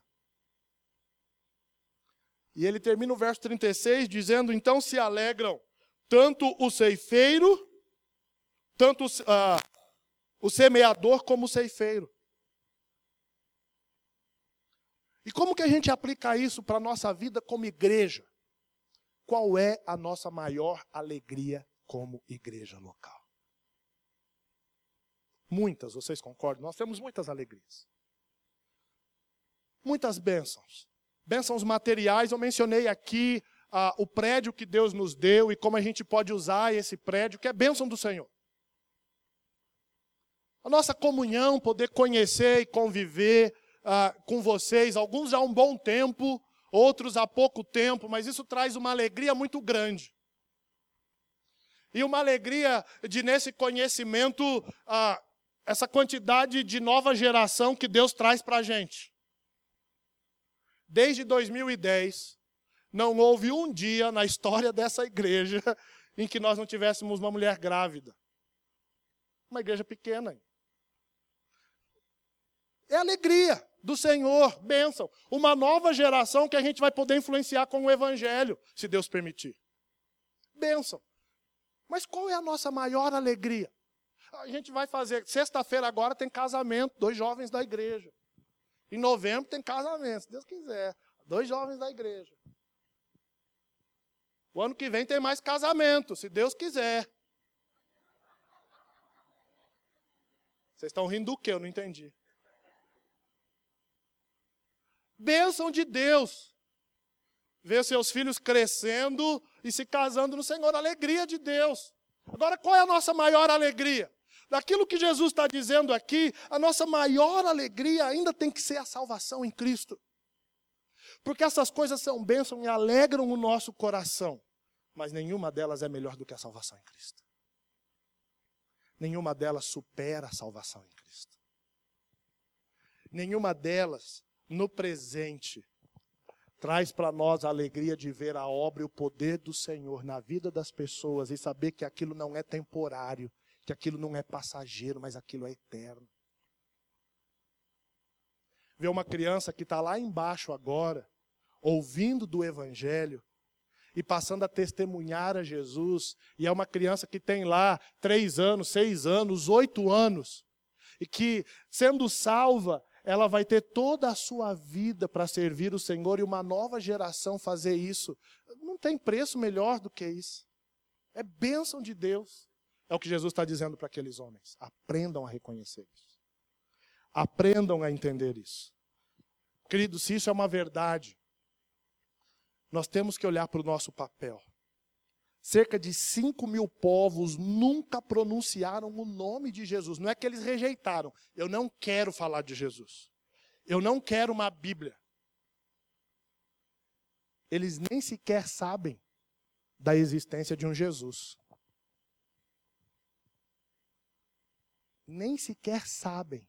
E ele termina o verso trinta e seis dizendo, então se alegram tanto o ceifeiro, tanto uh, o semeador como o ceifeiro. E como que a gente aplica isso para a nossa vida como igreja? Qual é a nossa maior alegria como igreja local? Muitas, vocês concordam? Nós temos muitas alegrias. Muitas bênçãos. Bênçãos materiais, eu mencionei aqui ah, o prédio que Deus nos deu e como a gente pode usar esse prédio, que é bênção do Senhor. A nossa comunhão, poder conhecer e conviver ah, com vocês, alguns já há um bom tempo, outros há pouco tempo, mas isso traz uma alegria muito grande. E uma alegria de, nesse conhecimento, ah, essa quantidade de nova geração que Deus traz para a gente. Desde dois mil e dez, não houve um dia na história dessa igreja em que nós não tivéssemos uma mulher grávida. Uma igreja pequena. É alegria do Senhor, bênção. Uma nova geração que a gente vai poder influenciar com o Evangelho, se Deus permitir. Bênção. Mas qual é a nossa maior alegria? A gente vai fazer, sexta-feira agora tem casamento, dois jovens da igreja. Em novembro tem casamento, se Deus quiser. Dois jovens da igreja. O ano que vem tem mais casamento, se Deus quiser. Vocês estão rindo do quê? Eu não entendi. Bênção de Deus. Ver seus filhos crescendo e se casando no Senhor. Alegria de Deus. Agora, qual é a nossa maior alegria? Daquilo que Jesus está dizendo aqui, a nossa maior alegria ainda tem que ser a salvação em Cristo. Porque essas coisas são bênçãos e alegram o nosso coração. Mas nenhuma delas é melhor do que a salvação em Cristo. Nenhuma delas supera a salvação em Cristo. Nenhuma delas, no presente, traz para nós a alegria de ver a obra e o poder do Senhor na vida das pessoas e saber que aquilo não é temporário, que aquilo não é passageiro, mas aquilo é eterno. Ver uma criança que está lá embaixo agora, ouvindo do Evangelho e passando a testemunhar a Jesus, e é uma criança que tem lá três anos, seis anos, oito anos, e que, sendo salva, ela vai ter toda a sua vida para servir o Senhor e uma nova geração fazer isso. Não tem preço melhor do que isso. É bênção de Deus. É o que Jesus está dizendo para aqueles homens. Aprendam a reconhecer isso. Aprendam a entender isso. Queridos, se isso é uma verdade, nós temos que olhar para o nosso papel. Cerca de cinco mil povos nunca pronunciaram o nome de Jesus. Não é que eles rejeitaram. Eu não quero falar de Jesus. Eu não quero uma Bíblia. Eles nem sequer sabem da existência de um Jesus. Nem sequer sabem.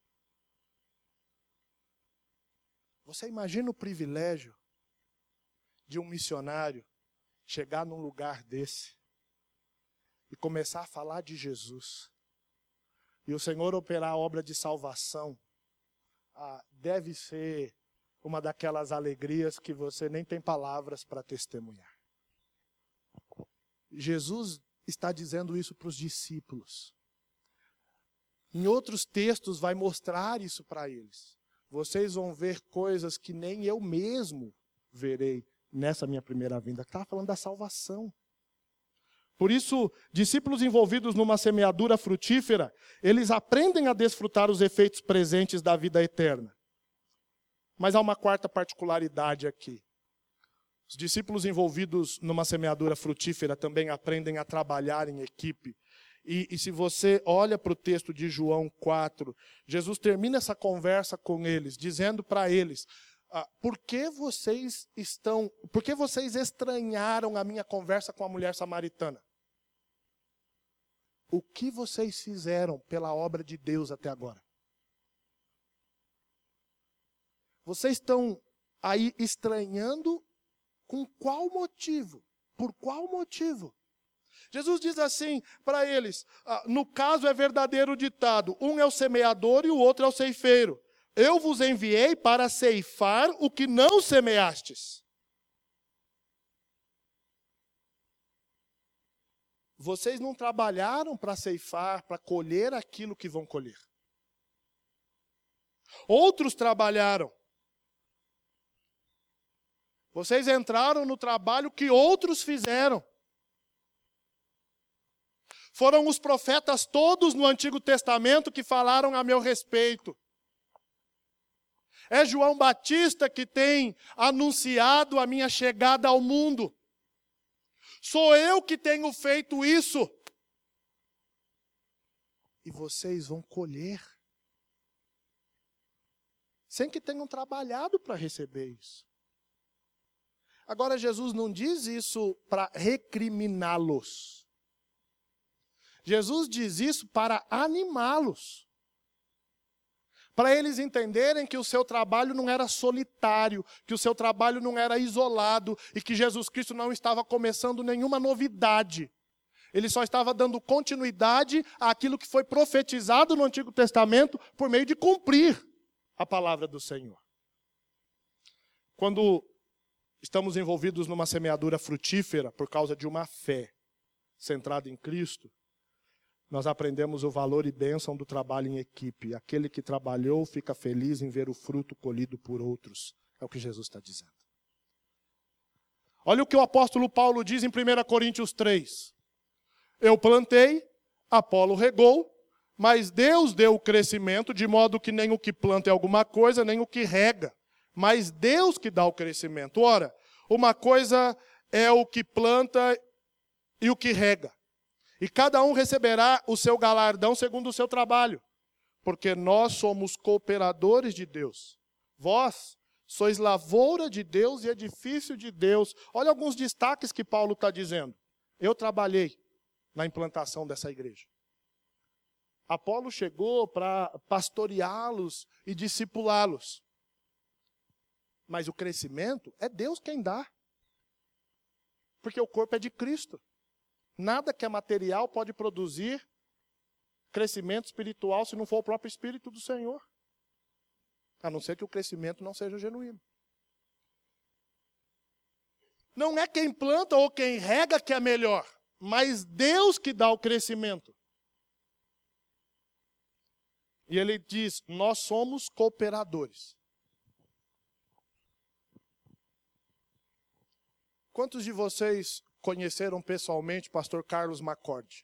Você imagina o privilégio de um missionário chegar num lugar desse e começar a falar de Jesus. E o Senhor operar a obra de salvação. Ah, deve ser uma daquelas alegrias que você nem tem palavras para testemunhar. Jesus está dizendo isso para os discípulos. Em outros textos vai mostrar isso para eles. Vocês vão ver coisas que nem eu mesmo verei nessa minha primeira vinda. Estava falando da salvação. Por isso, discípulos envolvidos numa semeadura frutífera, eles aprendem a desfrutar os efeitos presentes da vida eterna. Mas há uma quarta particularidade aqui. Os discípulos envolvidos numa semeadura frutífera também aprendem a trabalhar em equipe. E, e se você olha para o texto de João quatro, Jesus termina essa conversa com eles, dizendo para eles, ah, por que vocês estão, por que vocês estranharam a minha conversa com a mulher samaritana? O que vocês fizeram pela obra de Deus até agora? Vocês estão aí estranhando com qual motivo? Por qual motivo? Jesus diz assim para eles, ah, no caso é verdadeiro ditado, um é o semeador e o outro é o ceifeiro. Eu vos enviei para ceifar o que não semeastes. Vocês não trabalharam para ceifar, para colher aquilo que vão colher. Outros trabalharam. Vocês entraram no trabalho que outros fizeram. Foram os profetas todos no Antigo Testamento que falaram a meu respeito. É João Batista que tem anunciado a minha chegada ao mundo. Sou eu que tenho feito isso. E vocês vão colher. Sem que tenham trabalhado para receber isso. Agora, Jesus não diz isso para recriminá-los. Jesus diz isso para animá-los. Para eles entenderem que o seu trabalho não era solitário, que o seu trabalho não era isolado e que Jesus Cristo não estava começando nenhuma novidade. Ele só estava dando continuidade àquilo que foi profetizado no Antigo Testamento por meio de cumprir a palavra do Senhor. Quando estamos envolvidos numa semeadura frutífera por causa de uma fé centrada em Cristo, nós aprendemos o valor e bênção do trabalho em equipe. Aquele que trabalhou fica feliz em ver o fruto colhido por outros. É o que Jesus está dizendo. Olha o que o apóstolo Paulo diz em primeira Coríntios três. Eu plantei, Apolo regou, mas Deus deu o crescimento, de modo que nem o que planta é alguma coisa, nem o que rega. Mas Deus que dá o crescimento. Ora, uma coisa é o que planta e o que rega. E cada um receberá o seu galardão segundo o seu trabalho. Porque nós somos cooperadores de Deus. Vós sois lavoura de Deus e edifício de Deus. Olha alguns destaques que Paulo está dizendo. Eu trabalhei na implantação dessa igreja. Apolo chegou para pastoreá-los e discipulá-los. Mas o crescimento é Deus quem dá. Porque o corpo é de Cristo. Nada que é material pode produzir crescimento espiritual se não for o próprio Espírito do Senhor. A não ser que o crescimento não seja genuíno. Não é quem planta ou quem rega que é melhor, mas Deus que dá o crescimento. E ele diz, nós somos cooperadores. Quantos de vocês conheceram pessoalmente o pastor Carlos Macorde?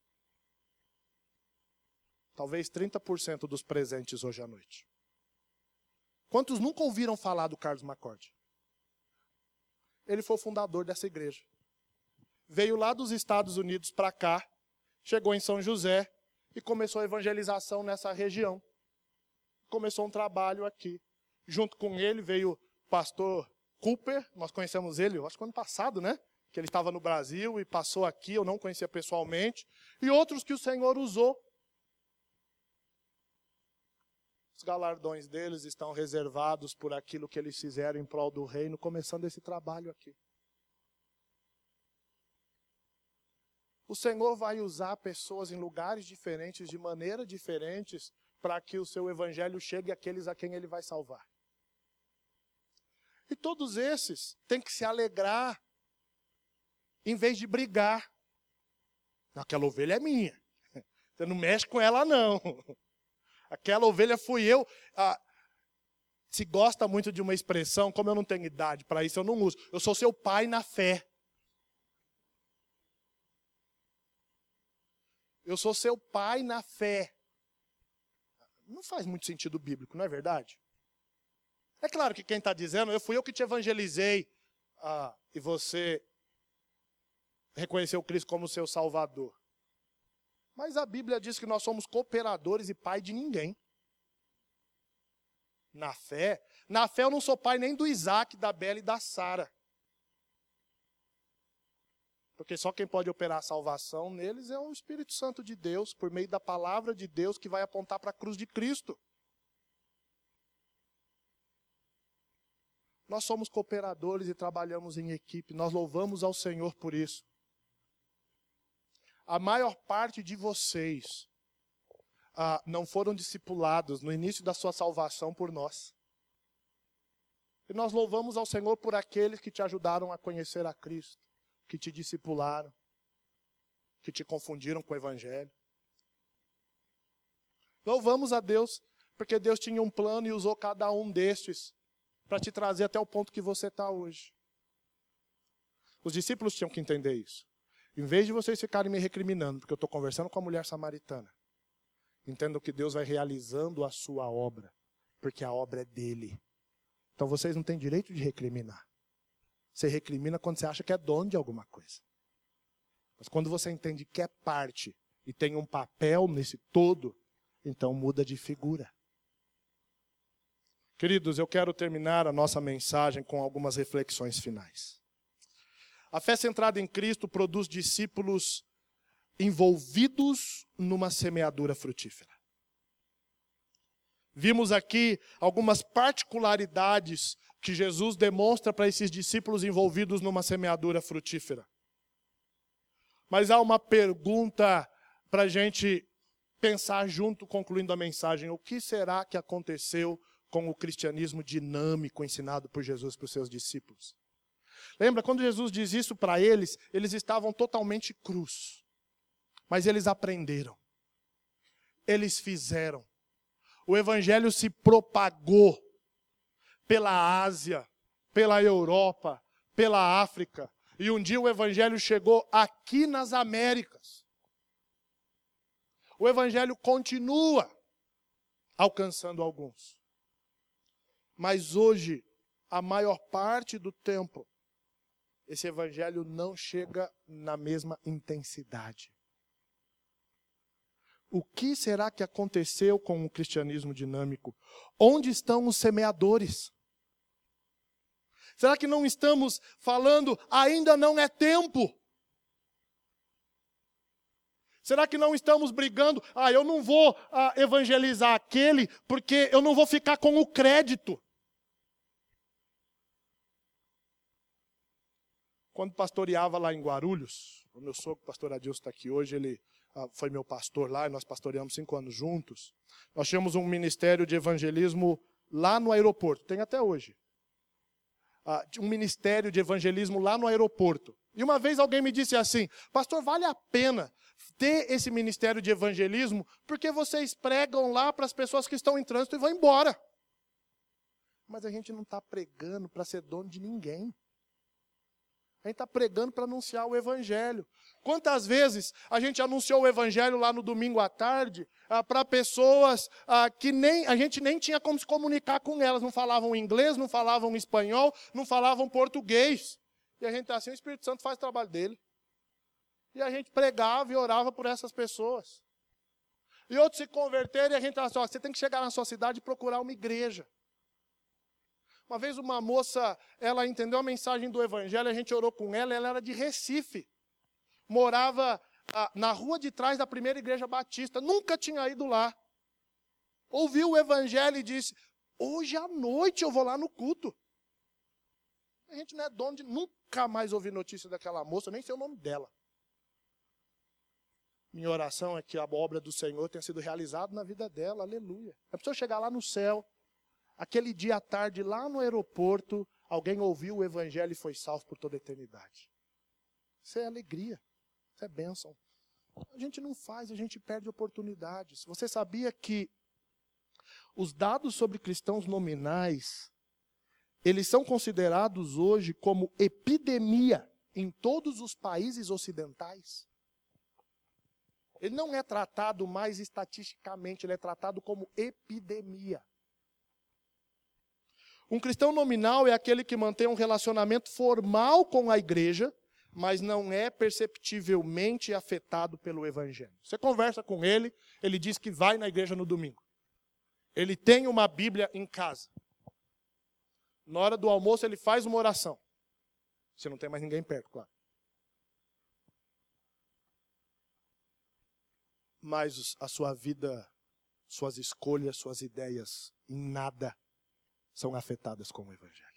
Talvez trinta por cento dos presentes hoje à noite. Quantos nunca ouviram falar do Carlos Macorde? Ele foi o fundador dessa igreja. Veio lá dos Estados Unidos para cá, chegou em São José e começou a evangelização nessa região. Começou um trabalho aqui. Junto com ele veio o pastor Cooper, nós conhecemos ele, eu acho que ano passado, né? que ele estava no Brasil e passou aqui, eu não conhecia pessoalmente, e outros que o Senhor usou. Os galardões deles estão reservados por aquilo que eles fizeram em prol do reino, começando esse trabalho aqui. O Senhor vai usar pessoas em lugares diferentes, de maneiras diferentes, para que o seu evangelho chegue àqueles a quem ele vai salvar. E todos esses têm que se alegrar, em vez de brigar. Aquela ovelha é minha. Você não mexe com ela, não. Aquela ovelha fui eu. Ah, se gosta muito de uma expressão, como eu não tenho idade para isso, eu não uso. Eu sou seu pai na fé. Eu sou seu pai na fé. Não faz muito sentido bíblico, não é verdade? É claro que quem está dizendo, eu fui eu que te evangelizei, ah, e você reconheceu Cristo como seu Salvador. Mas a Bíblia diz que nós somos cooperadores e pai de ninguém. Na fé, na fé eu não sou pai nem do Isaac, da Bela e da Sara. Porque só quem pode operar a salvação neles é o Espírito Santo de Deus, por meio da palavra de Deus que vai apontar para a cruz de Cristo. Nós somos cooperadores e trabalhamos em equipe. Nós louvamos ao Senhor por isso. A maior parte de vocês ah, não foram discipulados no início da sua salvação por nós. E nós louvamos ao Senhor por aqueles que te ajudaram a conhecer a Cristo, que te discipularam, que te confundiram com o Evangelho. Louvamos a Deus, porque Deus tinha um plano e usou cada um destes para te trazer até o ponto que você está hoje. Os discípulos tinham que entender isso. Em vez de vocês ficarem me recriminando, porque eu estou conversando com a mulher samaritana, entendam que Deus vai realizando a sua obra, porque a obra é dele. Então vocês não têm direito de recriminar. Você recrimina quando você acha que é dono de alguma coisa. Mas quando você entende que é parte e tem um papel nesse todo, então muda de figura. Queridos, eu quero terminar a nossa mensagem com algumas reflexões finais. A fé centrada em Cristo produz discípulos envolvidos numa semeadura frutífera. Vimos aqui algumas particularidades que Jesus demonstra para esses discípulos envolvidos numa semeadura frutífera. Mas há uma pergunta para a gente pensar junto, concluindo a mensagem. O que será que aconteceu com o cristianismo dinâmico ensinado por Jesus para os seus discípulos? Lembra, quando Jesus diz isso para eles, eles estavam totalmente crus. Mas eles aprenderam. Eles fizeram. O evangelho se propagou pela Ásia, pela Europa, pela África. E um dia o evangelho chegou aqui nas Américas. O evangelho continua alcançando alguns. Mas hoje, a maior parte do tempo, esse evangelho não chega na mesma intensidade. O que será que aconteceu com o cristianismo dinâmico? Onde estão os semeadores? Será que não estamos falando, ainda não é tempo? Será que não estamos brigando, ah, eu não vou ah, evangelizar aquele, porque eu não vou ficar com o crédito? Quando pastoreava lá em Guarulhos, o meu sogro, o pastor Adilson, está aqui hoje, ele ah, foi meu pastor lá, e nós pastoreamos cinco anos juntos. Nós tínhamos um ministério de evangelismo lá no aeroporto, tem até hoje. Ah, um ministério de evangelismo lá no aeroporto. E uma vez alguém me disse assim, pastor, vale a pena ter esse ministério de evangelismo, porque vocês pregam lá para as pessoas que estão em trânsito e vão embora. Mas a gente não está pregando para ser dono de ninguém. A gente está pregando para anunciar o evangelho. Quantas vezes a gente anunciou o evangelho lá no domingo à tarde ah, para pessoas ah, que nem, a gente nem tinha como se comunicar com elas. Não falavam inglês, não falavam espanhol, não falavam português. E a gente está assim, o Espírito Santo faz o trabalho dele. E a gente pregava e orava por essas pessoas. E outros se converteram e a gente estava assim, ó, você tem que chegar na sua cidade e procurar uma igreja. Uma vez uma moça, ela entendeu a mensagem do evangelho, a gente orou com ela, ela era de Recife. Morava ah, na rua de trás da primeira igreja batista, nunca tinha ido lá. Ouviu o evangelho e disse, hoje à noite eu vou lá no culto. A gente não é dono de nunca mais ouvir notícia daquela moça, nem sei o nome dela. Minha oração é que a obra do Senhor tenha sido realizada na vida dela, aleluia. É para eu chegar lá no céu, aquele dia à tarde, lá no aeroporto, alguém ouviu o evangelho e foi salvo por toda a eternidade. Isso é alegria, isso é bênção. A gente não faz, a gente perde oportunidades. Você sabia que os dados sobre cristãos nominais, eles são considerados hoje como epidemia em todos os países ocidentais? Ele não é tratado mais estatisticamente, ele é tratado como epidemia. Um cristão nominal é aquele que mantém um relacionamento formal com a igreja, mas não é perceptivelmente afetado pelo evangelho. Você conversa com ele, ele diz que vai na igreja no domingo. Ele tem uma Bíblia em casa. Na hora do almoço ele faz uma oração. Se não tem mais ninguém perto, claro. Mas a sua vida, suas escolhas, suas ideias, em nada são afetadas com o evangelho.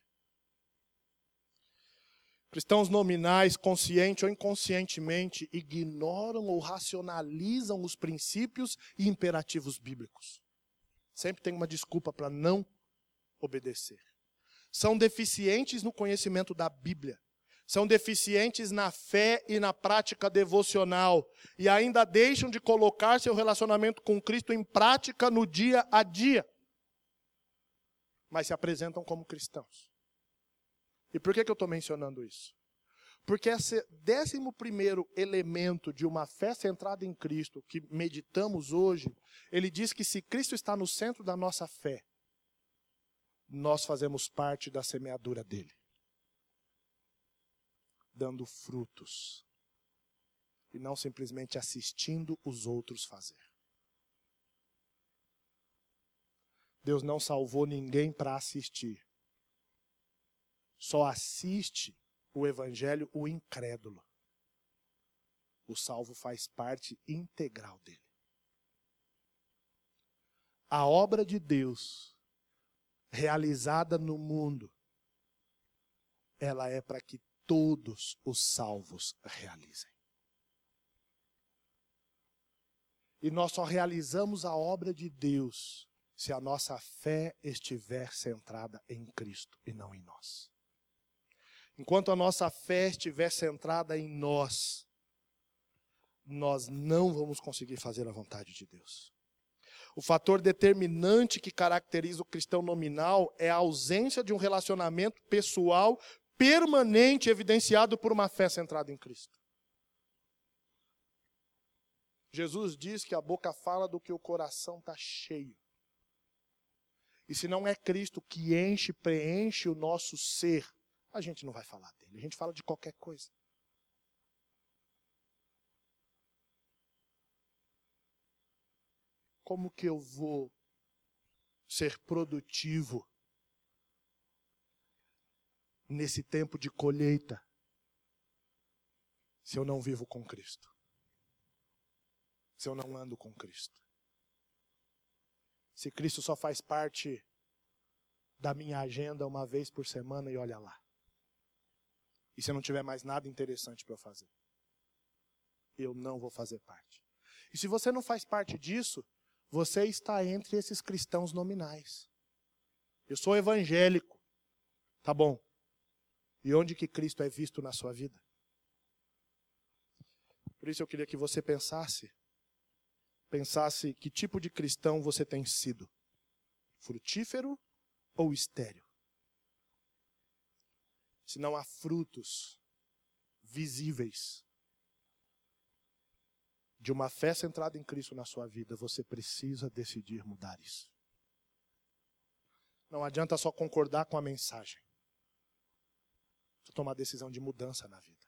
Cristãos nominais, consciente ou inconscientemente, ignoram ou racionalizam os princípios e imperativos bíblicos. Sempre tem uma desculpa para não obedecer. São deficientes no conhecimento da Bíblia. São deficientes na fé e na prática devocional. E ainda deixam de colocar seu relacionamento com Cristo em prática no dia a dia. Mas se apresentam como cristãos. E por que que eu estou mencionando isso? Porque esse décimo primeiro elemento de uma fé centrada em Cristo, que meditamos hoje, ele diz que se Cristo está no centro da nossa fé, nós fazemos parte da semeadura dele. Dando frutos. E não simplesmente assistindo os outros fazer. Deus não salvou ninguém para assistir. Só assiste o evangelho o incrédulo. O salvo faz parte integral dele. A obra de Deus, realizada no mundo, ela é para que todos os salvos realizem. E nós só realizamos a obra de Deus se a nossa fé estiver centrada em Cristo e não em nós. Enquanto a nossa fé estiver centrada em nós, nós não vamos conseguir fazer a vontade de Deus. O fator determinante que caracteriza o cristão nominal é a ausência de um relacionamento pessoal permanente, evidenciado por uma fé centrada em Cristo. Jesus diz que a boca fala do que o coração está cheio. E se não é Cristo que enche, preenche o nosso ser, a gente não vai falar dele, a gente fala de qualquer coisa. Como que eu vou ser produtivo nesse tempo de colheita se eu não vivo com Cristo? Se eu não ando com Cristo? Se Cristo só faz parte da minha agenda uma vez por semana e olha lá. E se eu não tiver mais nada interessante para eu fazer? Eu não vou fazer parte. E se você não faz parte disso, você está entre esses cristãos nominais. Eu sou evangélico. Tá bom. E onde que Cristo é visto na sua vida? Por isso eu queria que você pensasse, pensasse que tipo de cristão você tem sido. Frutífero ou estéril? Se não há frutos visíveis de uma fé centrada em Cristo na sua vida, você precisa decidir mudar isso. Não adianta só concordar com a mensagem. Precisa tomar decisão de mudança na vida.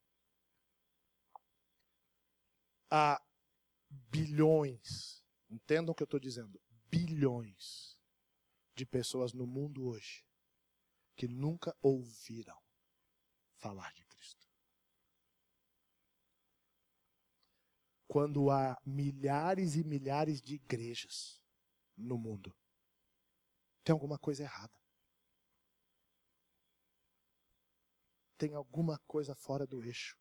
Há bilhões, entendam o que eu estou dizendo, bilhões de pessoas no mundo hoje que nunca ouviram falar de Cristo. Quando há milhares e milhares de igrejas no mundo, tem alguma coisa errada. Tem alguma coisa fora do eixo.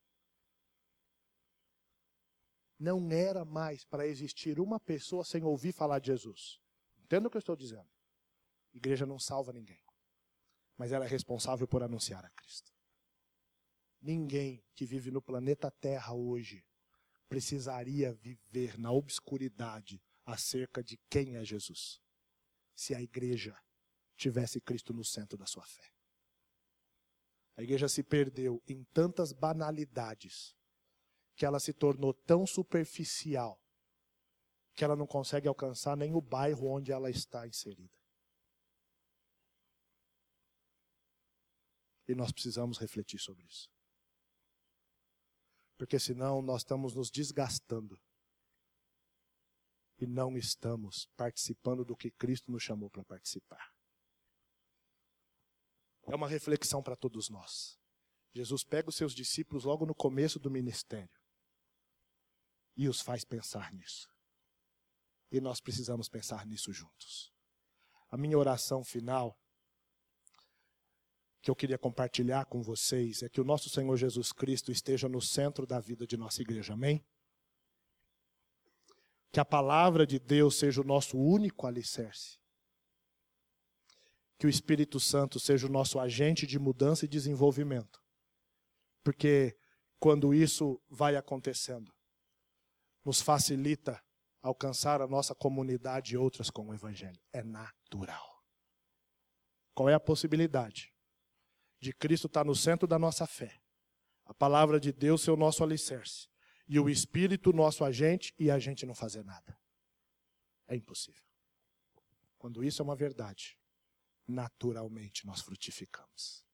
Não era mais para existir uma pessoa sem ouvir falar de Jesus. Entenda o que eu estou dizendo. A igreja não salva ninguém, mas ela é responsável por anunciar a Cristo. Ninguém que vive no planeta Terra hoje precisaria viver na obscuridade acerca de quem é Jesus, se a igreja tivesse Cristo no centro da sua fé. A igreja se perdeu em tantas banalidades que ela se tornou tão superficial que ela não consegue alcançar nem o bairro onde ela está inserida. E nós precisamos refletir sobre isso. Porque senão nós estamos nos desgastando e não estamos participando do que Cristo nos chamou para participar. É uma reflexão para todos nós. Jesus pega os seus discípulos logo no começo do ministério e os faz pensar nisso. E nós precisamos pensar nisso juntos. A minha oração final, que eu queria compartilhar com vocês, é que o nosso Senhor Jesus Cristo esteja no centro da vida de nossa igreja, amém? Que a palavra de Deus seja o nosso único alicerce. Que o Espírito Santo seja o nosso agente de mudança e desenvolvimento. Porque quando isso vai acontecendo, nos facilita alcançar a nossa comunidade e outras com o Evangelho. É natural. Qual é a possibilidade de Cristo estar no centro da nossa fé? A palavra de Deus ser o nosso alicerce. E o Espírito nosso agente e a gente não fazer nada. É impossível. Quando isso é uma verdade, naturalmente nós frutificamos.